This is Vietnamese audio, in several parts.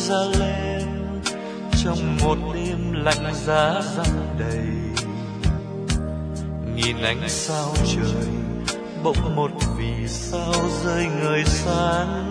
Jerusalem trong một đêm lạnh giá răng đầy. Nhìn ánh sao trời bỗng một vì sao rơi ngời sáng.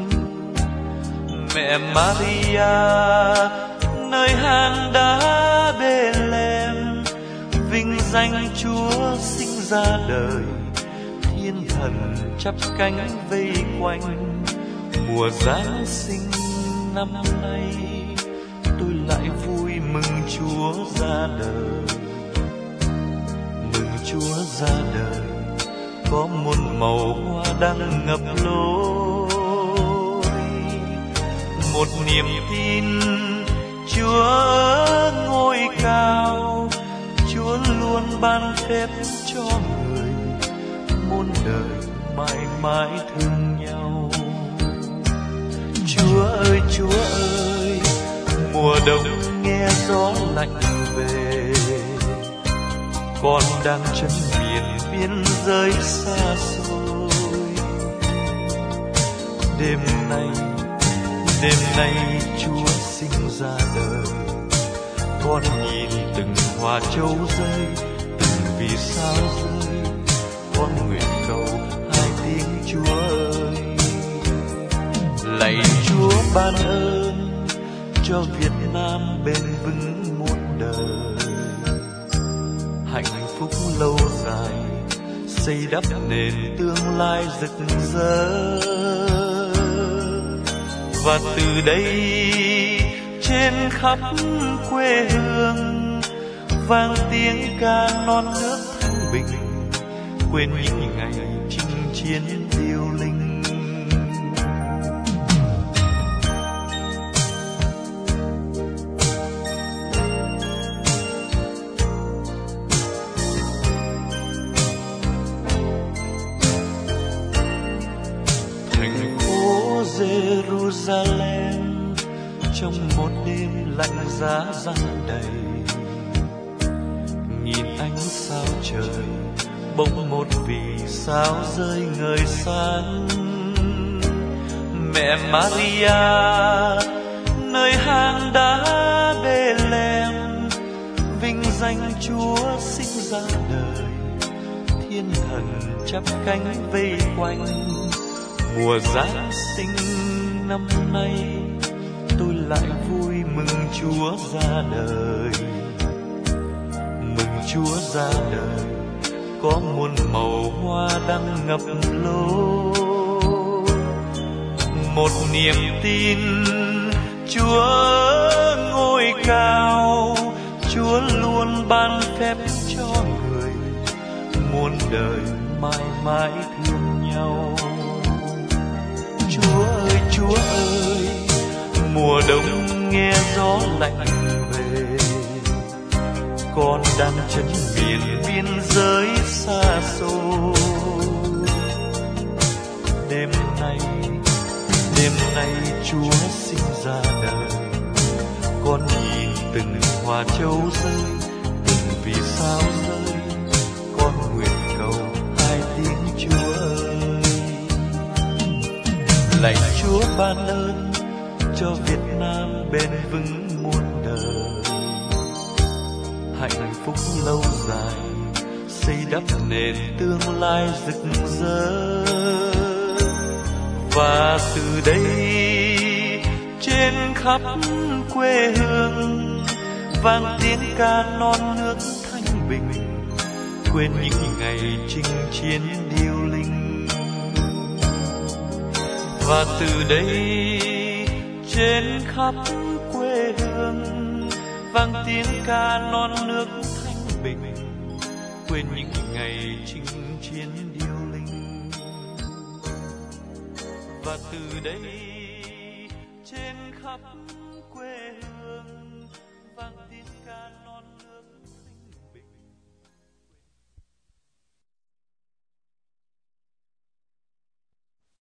Mẹ Maria nơi hang đá Bethlehem, vinh danh Chúa sinh ra đời. Thiên thần chắp cánh vây quanh, mùa Giáng sinh năm nay tôi lại vui mừng Chúa ra đời. Mừng Chúa ra đời có một màu hoa đang ngập lối. Một niềm tin Chúa ngôi cao, Chúa luôn ban phép cho người, muôn đời mãi mãi thương nhau. Chúa ơi Chúa ơi, mùa đông nghe gió lạnh về, con đang chân miền biên giới xa xôi. Đêm nay Chúa sinh ra đời, con nhìn từng hoa châu rơi, từng vì sao rơi, con nguyện cầu hai tiếng Chúa ơi. Lạy Chúa ban ơn cho Việt Nam bền vững muôn đời, hạnh phúc lâu dài xây đắp nền tương lai rực rỡ. Và từ đây trên khắp quê hương vang tiếng ca non nước thanh bình, quên những ngày chinh chiến điêu linh. Jerusalem trong một đêm lạnh giá răng đầy. Nhìn ánh sao trời bỗng một vì sao rơi ngời sáng. Mẹ Maria nơi hang đá Bethlehem, vinh danh Chúa sinh ra đời. Thiên thần chắp cánh vây quanh, mùa Giáng sinh năm nay tôi lại vui mừng Chúa ra đời. Mừng Chúa ra đời có muôn màu hoa đang ngập lối. Một niềm tin Chúa ngôi cao, Chúa luôn ban phép cho người, muôn đời mãi mãi thương nhau. Chúa ơi Chúa ơi, mùa đông nghe gió lạnh về, con đang chân miền biên giới xa xôi. Đêm nay Chúa sinh ra đời, con nhìn từng hoa châu rơi, từng vì sao rơi, con nguyện cầu hai tiếng Chúa ơi. Lạy Chúa ban ơn cho Việt Nam bền vững muôn đời, hạnh phúc lâu dài xây đắp nền tương lai rực rỡ. Và từ đây trên khắp quê hương vang tiếng ca non nước thanh bình, quên những ngày chinh chiến điêu linh. Và từ đây trên khắp quê hương vang tiếng ca non nước thanh bình, quên những ngày chinh chiến điêu linh. Và từ đây trên khắp